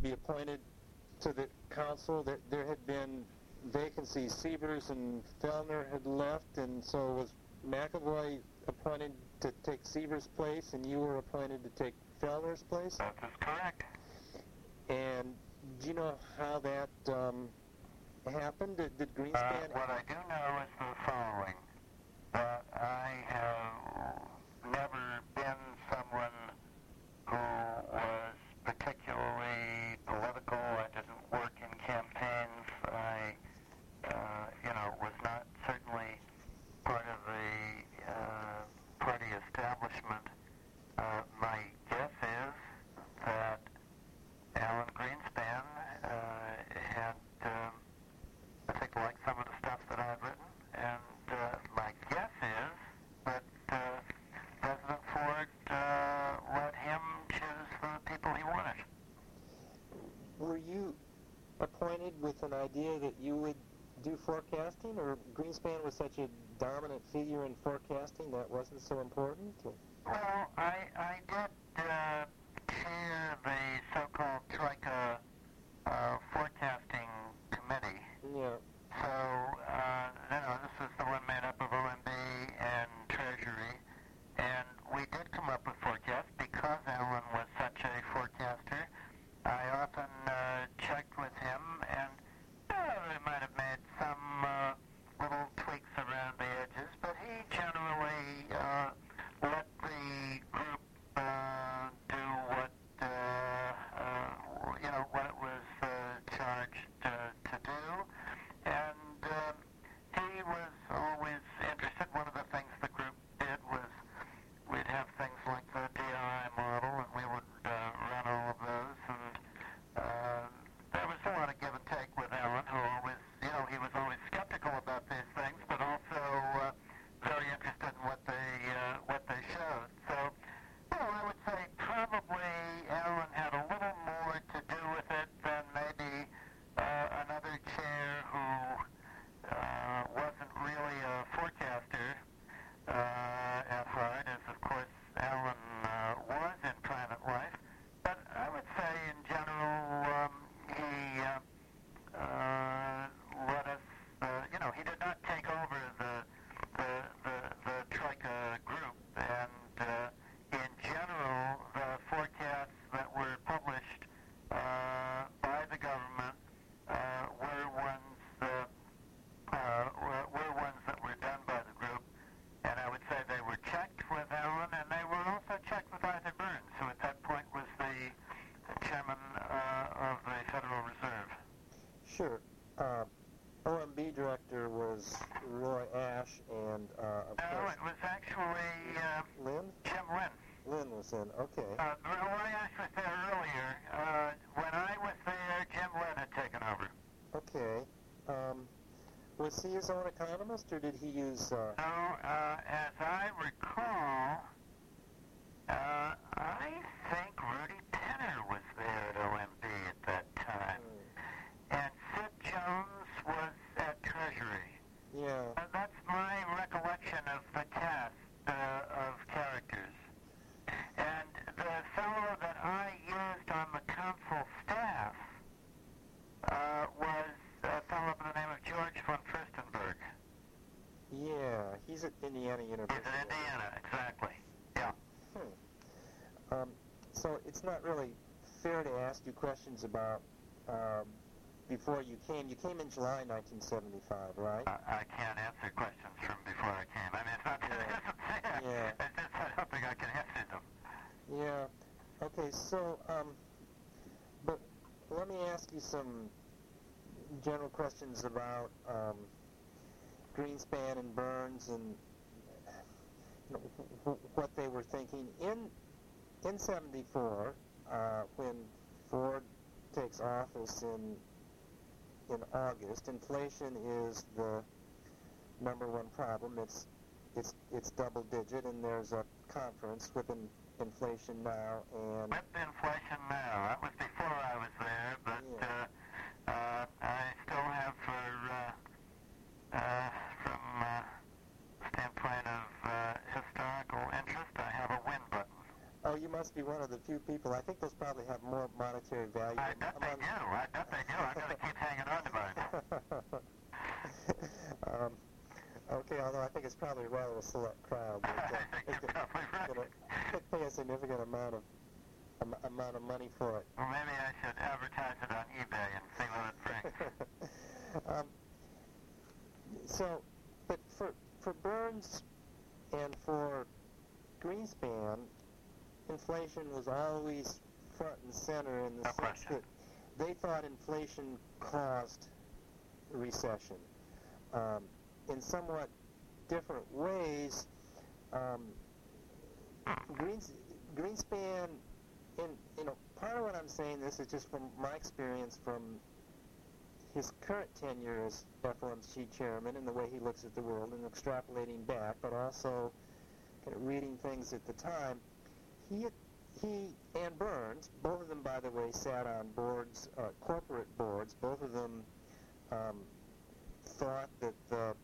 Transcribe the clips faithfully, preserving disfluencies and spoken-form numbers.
be appointed to the council. There, there had been vacancies. Sievers and Fellner had left, and so was McAvoy appointed to take Sievers' place, and you were appointed to take Fellner's place? That is correct. And do you know how that um, happened? Did, did Greenspan... Uh, what I do know is the following, that I have never been someone who was particularly political. I didn't work in campaigns. I, uh, you know, was not certainly part of the uh, party establishment. Uh, my guess is that Alan Greenspan uh, had, um, I think, liked some of the stuff that I had written, and uh, my guess is that uh, President Ford uh, let him choose the people he wanted. Were you appointed with an idea that you would do forecasting, or Greenspan was such a dominant figure in forecasting that wasn't so important? Well, I, I did uh, chair the so-called Troika uh, forecasting committee. Yeah. So, uh, you know, this is the one made up of O M B and Treasury, and we did come up with forecasts because Alan was such a forecaster. I often uh, checked with him, and uh, we might have made some uh, little tweaks around the edges, but he generally uh, let the group uh, do what, uh, uh, you know, what it was uh, charged uh, to do, and um, he was always interested. One of the things the group did was we'd have things like the D R I model, and we would uh, run all of those, and uh, there was a lot of give and take with Alan, who always, you know, he was always skeptical about these things, but also uh, very interested in what they uh, what they showed. So, well, I would say probably Alan had a little more to do with it than maybe uh, another chair who uh, wasn't really a forecaster uh, at heart, as of course Alan uh, was in private life. But I would say in general, um, he uh, uh, let us, uh, you know, he did not take over the the, the, the Troika group, and uh, in general, the forecasts that were published uh, by the government uh, were ones that uh, were, were ones that were done by the group, and I would say they were checked with Alan, and they were also checked with Arthur Burns, who at that point was the chairman uh, of the Federal Reserve. Sure. Uh, O M B director was Roy Ash, and uh, of No, course... it was actually uh, Lynn? Jim Lynn. Lynn was in, okay. Uh, Roy Ash was there earlier. Uh, when I was there, Jim Lynn had taken over. Okay. Um, was he his own economist, or did he use... Uh, No, uh, as I recall, uh, I think Rudy Penner was there at O M B at that time. And Sid Jones was at Treasury. yeah. Uh, that's my recollection of the cast uh, of characters. And the fellow that I used on the council staff uh, was a fellow by the name of George von Furstenberg. Yeah, he's at Indiana University. He's in Indiana, exactly. Yeah. Hmm. Um, so it's not really fair to ask you questions about um, before you came. You came in July nineteen seventy-five, right? Uh, I can't answer questions from before I came. I mean, it's not that it doesn't say it. Yeah. It's just I don't think I can answer them. Yeah. Okay, so, um, but let me ask you some general questions about um, Greenspan and Burns and you know, wh- what they were thinking. In in seventy-four, uh, when Ford takes office in in August, inflation is the number one problem. It's it's it's double digit, and there's a conference with an inflation now and With inflation now, that was before I was there, but Yeah. uh, uh, I still have for, uh, uh, from uh, the standpoint of uh, historical interest, I have a win button. oh, you must must be one of the few people. I think those probably have more monetary value. I bet they do. I bet they do. I'm going to keep hanging on to mine. um, okay, although I think it's probably a rather a select crowd. But, uh, I think you're probably right. You know, pay a significant amount of um, amount of money for it. Well, maybe I should advertise it on eBay and see what it brings. um, so, but for for Burns and for Greenspan, inflation was always front and center in the No sense question. that they thought inflation caused recession. Um, in somewhat different ways, um, Greens, Greenspan, in you know, part of what I'm saying this is just from my experience from his current tenure as F O M C chairman and the way he looks at the world and extrapolating back, but also kind of reading things at the time. He he and Burns, both of them, by the way, sat on boards, uh, corporate boards. Both of them um, thought that the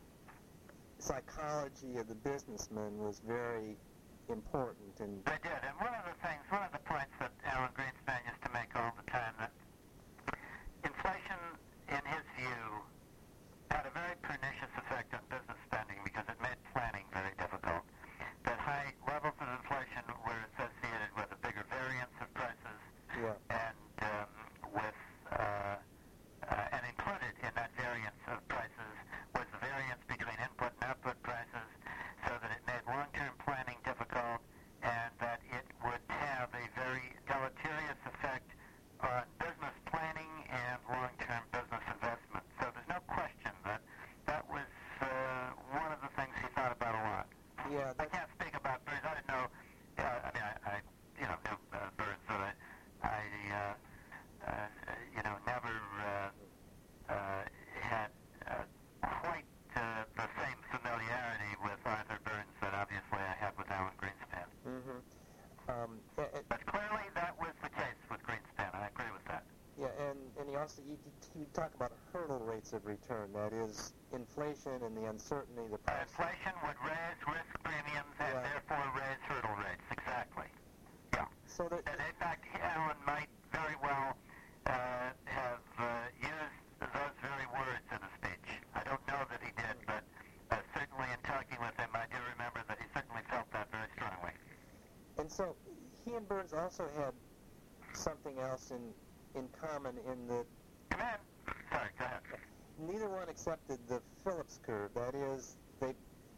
psychology of the businessman was very important. And They did, and one of the things, one of the points that Alan Greenspan used to make all the time, that inflation, in his view, had a very pernicious effect on business spending because it made planning very difficult. That high levels of inflation were associated with a bigger variance of prices, yeah, and um, with uh, uh, and included in that variance of prices was the variance between input and output prices, so that it made long-term planning difficult, and that it would have a very deleterious effect on business planning and long-term business investment. So there's no question that that was uh, one of the things he thought about a lot. yeah, I that's, can't speak about Burns. I didn't know. Uh, I mean, I, I you know knew uh, Burns, but I, I uh, uh, you know, never uh, uh, had uh, quite uh, the same familiarity with Arthur Burns that obviously I had with Alan Greenspan. mm-hmm. um, a- a- But clearly, that was the case with Greenspan. I agree with that. yeah, and and he also you, you talk about hurdle rates of return. That is inflation and the uncertainty, the Uh, price. inflation would raise risk premiums and Right. therefore raise hurdle rates. Exactly. Yeah. So that And in fact, Alan might very well uh, have uh, used those very words in a speech. I don't know that he did, but uh, certainly in talking with him, I do remember that he certainly felt that very strongly. and so he and Burns also had something else in in common in that Come in. Sorry, go ahead. neither one accepted the Phillips curve. That is, they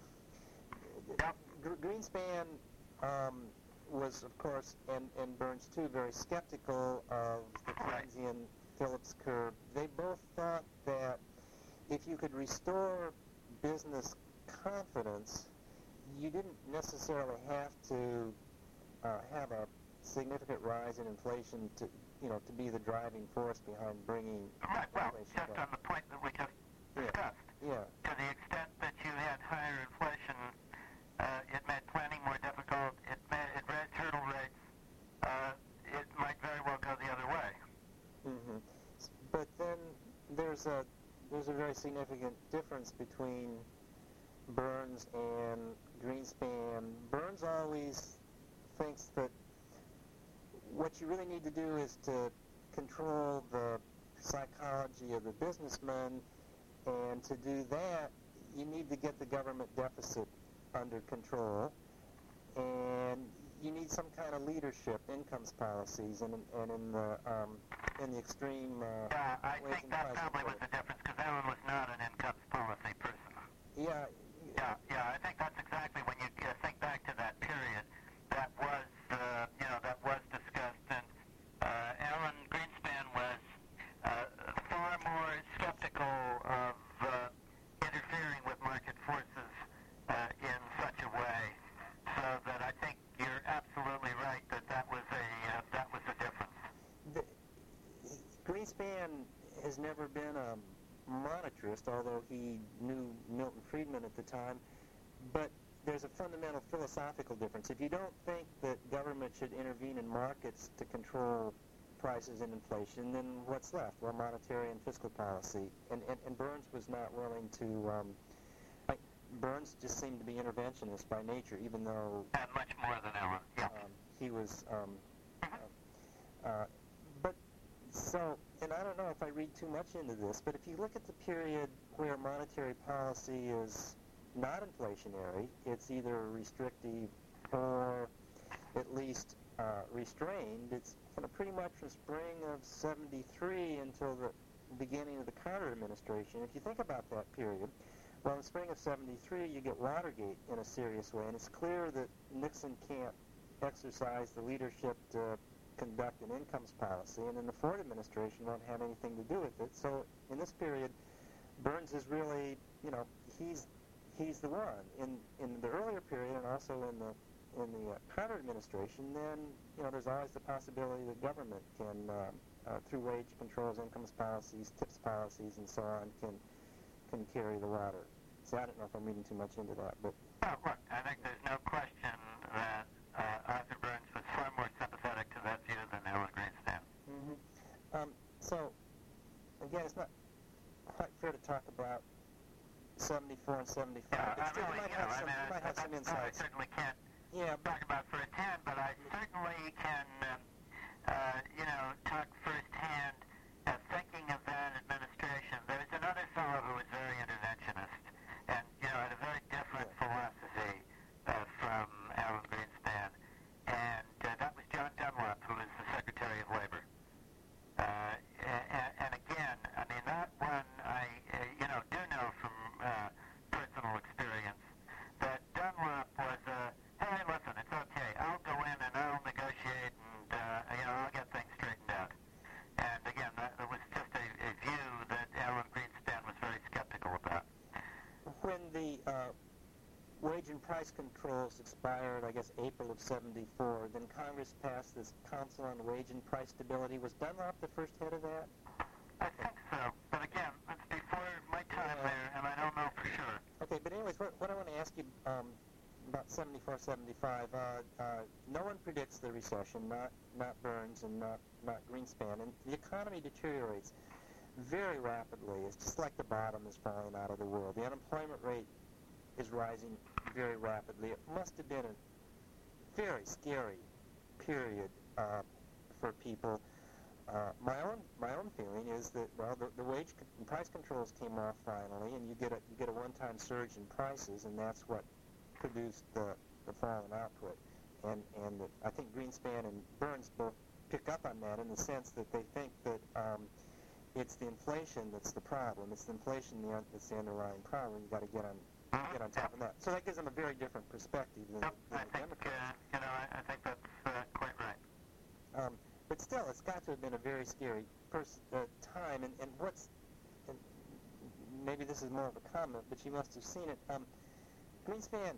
Yep. Gr- Greenspan um, was, of course, and, and Burns too, very skeptical of the Right. Keynesian Phillips curve. They both thought that if you could restore business confidence, you didn't necessarily have to uh, have a significant rise in inflation to, you know, to be the driving force behind bringing Right, well, inflation just down. on the point that we just Yeah. discussed, Yeah. to the extent that you had higher inflation, uh, it made planning more difficult, it, made, it raised hurdle rates, uh, it might very well go the other way. hmm But then there's a there's a very significant difference between Burns and Greenspan. Burns always thinks that what you really need to do is to control the psychology of the businessman, and to do that, you need to get the government deficit under control, and you need some kind of leadership, incomes policies, and, and in the um, in the extreme. Uh, Yeah, I ways think and that price probably was control. the difference, because Alan was not an incomes policy person. Yeah. Yeah, yeah, I think that's exactly when you uh, think back to that period, that was, uh, you know, that was discussed, and uh, Alan Greenspan was uh, far more skeptical of uh, interfering with market forces uh, in such a way, so that I think you're absolutely right that that was a uh, that was a difference. The, Greenspan has never been a monetarist, although he knew Milton Friedman at the time. But there's a fundamental philosophical difference. If you don't think that government should intervene in markets to control prices and inflation, then what's left? Well, monetary and fiscal policy. And, and, and Burns was not willing to... Um, like, Burns just seemed to be interventionist by nature, even though... And much more than Alan, yeah. Um, he was, um, uh, uh, but so, and I don't know if I read too much into this, but if you look at the period where monetary policy is not inflationary, it's either restrictive or at least uh, restrained. It's kind of pretty much from spring of seventy-three until the beginning of the Carter administration. If you think about that period, well, in the spring of seventy-three, you get Watergate in a serious way, and it's clear that Nixon can't exercise the leadership to conduct an incomes policy, and then the Ford administration won't have anything to do with it. So in this period, Burns is really, you know, he's he's the one. In in the earlier period, and also in the in the uh, Carter administration, then, you know, there's always the possibility that government can, uh, uh, through wage controls, incomes policies, tips policies, and so on, can can carry the water. So I don't know if I'm reading too much into that, but... Well, look, I think there's no question that uh, Arthur Burns was far more sympathetic to that view than Alan Greenspan. Mm-hmm. Um, so, again, it's not quite fair to talk about seventy-four and seventy-five, Yeah, but I still, really, you might you have know, some, I mean, you might have I, some I, insights. I certainly can't Yeah, but... talk about firsthand, but I certainly can, um, uh, you know, talk firsthand uh, thinking of that administration. There's another fellow who was very interventionist and, you know, had a very different Yeah. philosophy uh, from Alan Greenspan, and uh, that was John Dunlop, who was the Secretary of Labor. Uh, and, and again, I mean, that one I, uh, you know, do know from uh, personal experience that Dunlop was a, hey, listen, it's okay. I'll go in and I'll negotiate and, uh, you know, I'll get things straightened out. And again, that, that was just a, a view that Alan Greenspan was very skeptical about. When the uh, wage and price controls expired, I guess, April of seventy-four, then Congress passed this Council on Wage and Price Stability. Was Dunlop the first head of that? I think so. But again, that's before my time Yeah. there, and I don't know for sure. Okay, but anyways, what, what I want to ask you um, about seventy-four, seventy-five, uh, uh, no one predicts the recession, not not Burns and not, not Greenspan, and the economy deteriorates very rapidly. It's just like the bottom is falling out of the world. The unemployment rate is rising very rapidly. It must have been a very scary period uh, for people. Uh, my own my own feeling is that, well, the, the wage con- and price controls came off finally, and you get a you get a one-time surge in prices, and that's what produced the the fall in output. And and the, I think Greenspan and Burns both pick up on that in the sense that they think that um, it's the inflation that's the problem. It's the inflation the, un- that's the underlying problem. You got to get on get on top of that. So that gives them a very different perspective than, Yep, than I the think, Democrats. uh, you know, I, I think that's uh, quite right. Um, but still, it's got to have been a very scary pers- uh, time. And, and what's, and maybe this is more of a comment, but you must have seen it. Um, Greenspan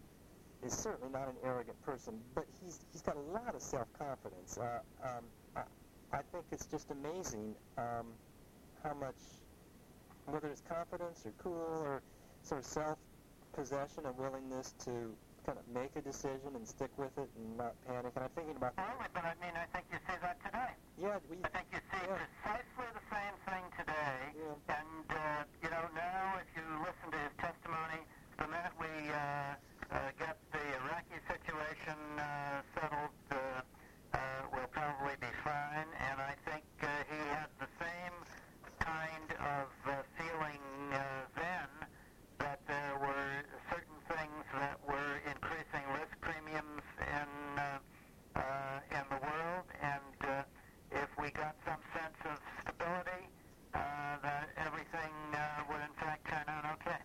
is certainly not an arrogant person, but he's he's got a lot of self-confidence. Uh, um, I, I think it's just amazing um, how much, whether it's confidence or cool or sort of self-possession and willingness to kind of make a decision and stick with it and not panic. And I'm thinking about... Well, but I mean, I think you see that today. Yeah, we... I think you see yeah. precisely the same thing today. Yeah. And, uh, you know, now if you listen to his testimony, the minute we uh, uh, get the Iraqi situation uh, settled, uh, uh, we'll probably be fine. And I think uh, he had the same kind of uh, feeling uh, then that there were certain things that were increasing risk premiums in uh, uh, in the world, and uh, if we got some sense of stability, uh, that everything uh, would in fact turn out okay.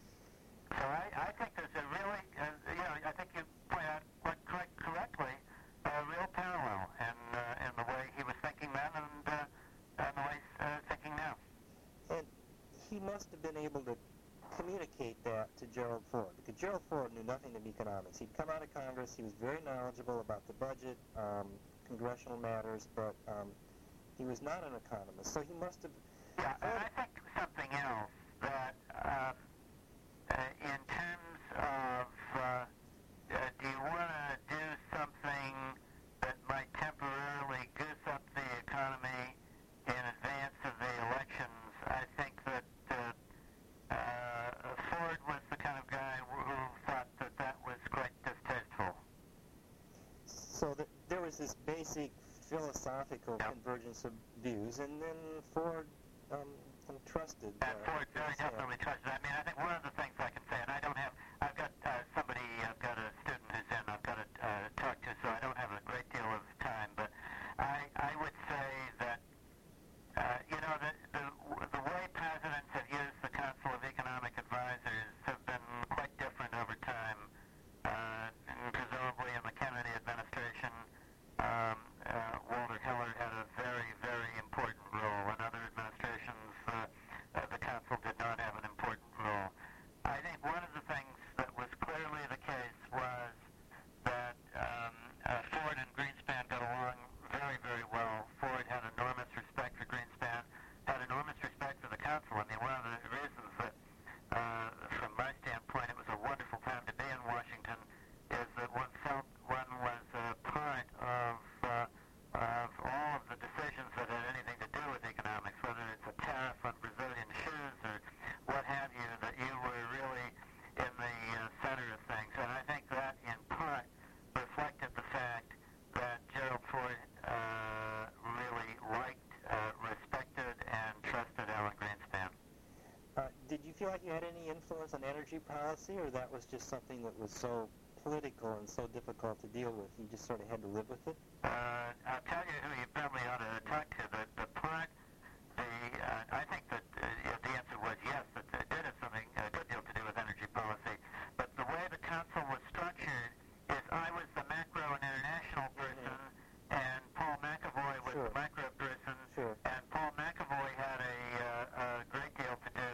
So I, I think there's a really, uh, you know, I think you point out quite correct, correctly, a real parallel in uh, in the way he was thinking then and, uh, and the way he's uh, thinking now. And he must have been able to communicate that to Gerald Ford, because Gerald Ford knew nothing of economics. He'd come out of Congress, he was very knowledgeable about the budget, um, congressional matters, but um, he was not an economist, so he must have... Yeah, and I think something else that um, uh, in terms of uh, uh, do you want to do something that might temporarily goose up the economy in advance of the elections, I think that uh, uh, Ford was the kind of guy who thought that that was quite distasteful. So th- there was this basic philosophical Yep. convergence of views, and then Ford um, trusted. And Uh, Ford very yeah. definitely trusted. I mean, I think one of the things I can say, and I don't have, I've got uh, somebody, I've got a student who's in, I've got to uh, talk to, so I don't have a great deal of time, but I, I would say that, uh, you know, the, the, the way presidents have used the Council of Economic Advisors have been quite different over time. Uh, and presumably in the Kennedy administration, um, uh, Walter Hiller had a very, very important role. In other administrations, uh, uh, the council did not have an important role. I think one of the things that was clearly the case was that um, uh, Ford and Greenspan got along very, very well. Ford had enormous respect for Greenspan, had enormous respect for the council. I mean, one of the reasons that, uh, from my standpoint, it was a wonderful time to be in Washington is that one felt one was a part of, uh, of all of the decisions that had anything to do with economics, whether it's a tariff on Brazilian shoes or what have you, that you were really in the uh, center of things. And I think that, in part, reflected the fact that Gerald Ford uh, really liked, uh, respected, and trusted Alan Greenspan. Uh, did you feel like you had any influence on energy policy, or that was just something that was so political and so difficult to deal with, you just sort of had to live with it? Uh, I'll tell you who you probably ought to talk to. The, the part, the, uh, I think that uh, the answer was yes, that it did have something, a good deal to do with energy policy. But the way the council was structured is I was the macro and international person, mm-hmm. and Paul McAvoy was Sure. the micro person, Sure. and Paul McAvoy had a, uh, a great deal to do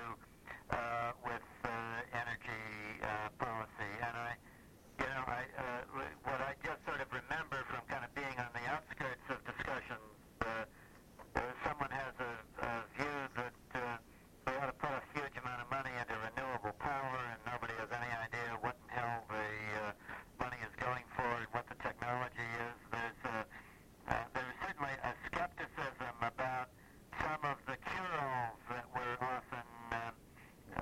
uh, with uh, energy uh, policy. And I, you know, I, uh, what I just sort of remember from kind of being on the outskirts of discussions, uh, uh, someone has a, a view that uh, we ought to put a huge amount of money into renewable power, and nobody has any idea what the hell the uh, money is going for and what the technology is. There's, uh, uh, there's certainly a skepticism about some of the cure-alls that were often uh, uh,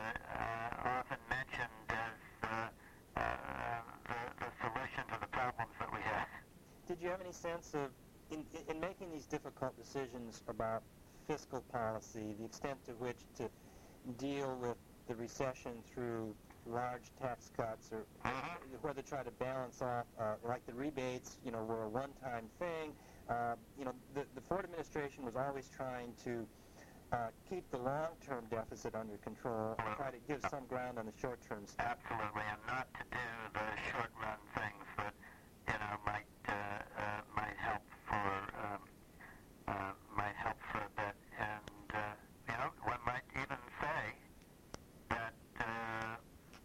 uh, often mentioned as uh, uh, the, the solution to the problems that we have. Did you have any sense of, in, in making these difficult decisions about fiscal policy, the extent to which to deal with the recession through large tax cuts, or Mm-hmm. whether to try to balance off, uh, like the rebates, you know, were a one-time thing. Uh, you know, the, the Ford administration was always trying to uh, keep the long-term deficit under control and try to give some ground on the short-term stuff. Absolutely, and not to do the short-run things that, you know, might uh, uh, might help for um, uh, might help for a bit, and uh, you know, one might even say that uh,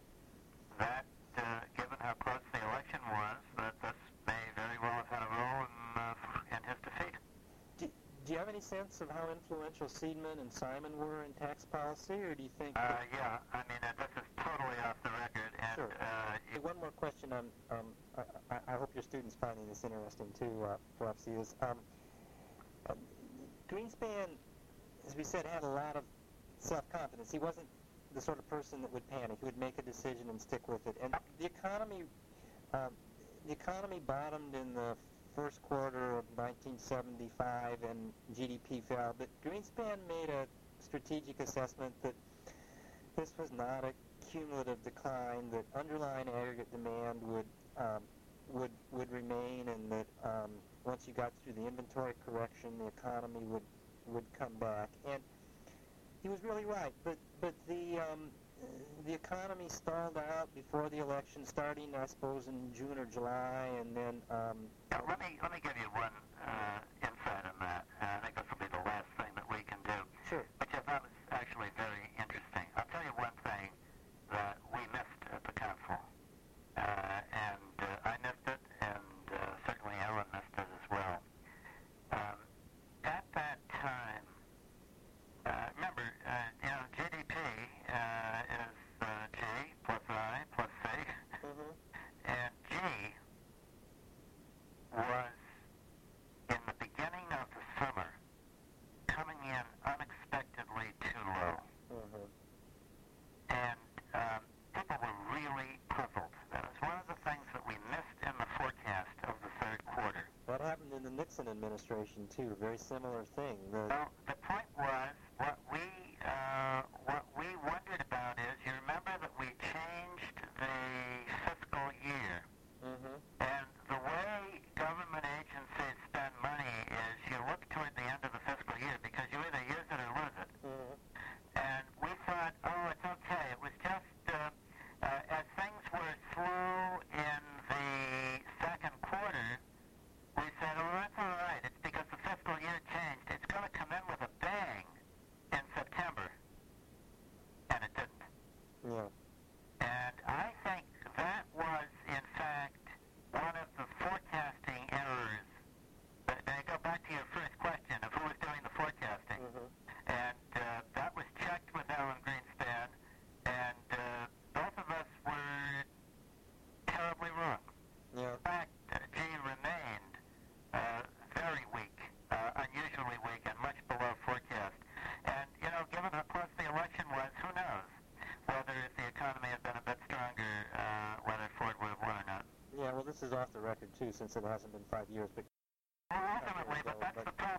that uh, given how close the election was, that this may very well have had a role in, uh, in his defeat. Do, do you have any sense of how influential Seidman and Simon were in tax policy, or do you think... Uh, yeah, I mean, uh, this is totally off the record, and Sure. uh, Hey, one more question on, um, I, I, I hope your students finding this interesting too, uh, Flopsy, is um, uh, Greenspan, as we said, had a lot of self-confidence. He wasn't the sort of person that would panic. He would make a decision and stick with it. And the economy, um, the economy bottomed in the first quarter of nineteen seventy-five, and G D P fell. But Greenspan made a strategic assessment that this was not a cumulative decline, that underlying aggregate demand would um, would would remain, and that um, once you got through the inventory correction, the economy would would come back. And he was really right. But but the um, the economy stalled out before the election, starting I suppose in June or July, and then. Um, Now, let me let me give you one uh, insight on that. Uh, I think this will be the last thing that we can do, Sure. which I thought was actually very interesting. I'll tell you one thing that we missed at the council, uh, and uh, I missed it, and uh, certainly Ellen missed it as well. Um, at that time, uh, remember, uh, you know, G D P uh, is uh, G plus I plus C, Mm-hmm. and G was in the Nixon administration too. Very similar thing. The, Well, the point was, what we uh, what we wondered about is, you remember that we changed the fiscal year, mm-hmm. and the way government agencies spend money is you look toward the end of the fiscal year because you either use it or lose it. Mm-hmm. And we thought, oh, it's okay. It was just uh, uh, as things were slow in the second quarter, we said, oh, that's all right. It's because the fiscal year changed. It's going to come in with a bang in September. And it didn't. Yeah. And I think that was, in fact, one of the forecasting errors. But now go back to your first question of who was doing the forecasting. Mm-hmm. And uh, that was checked with Alan Greenspan, and uh, both of us were terribly wrong. Yeah. In fact, uh, G remained uh, very weak, uh, unusually weak, and much below forecast. And, you know, given how close the election was, who knows whether if the economy had been a bit stronger, uh, whether Ford would have won or not. Yeah, well, this is off the record, too, since it hasn't been five years. But Well, ultimately, but that's the problem.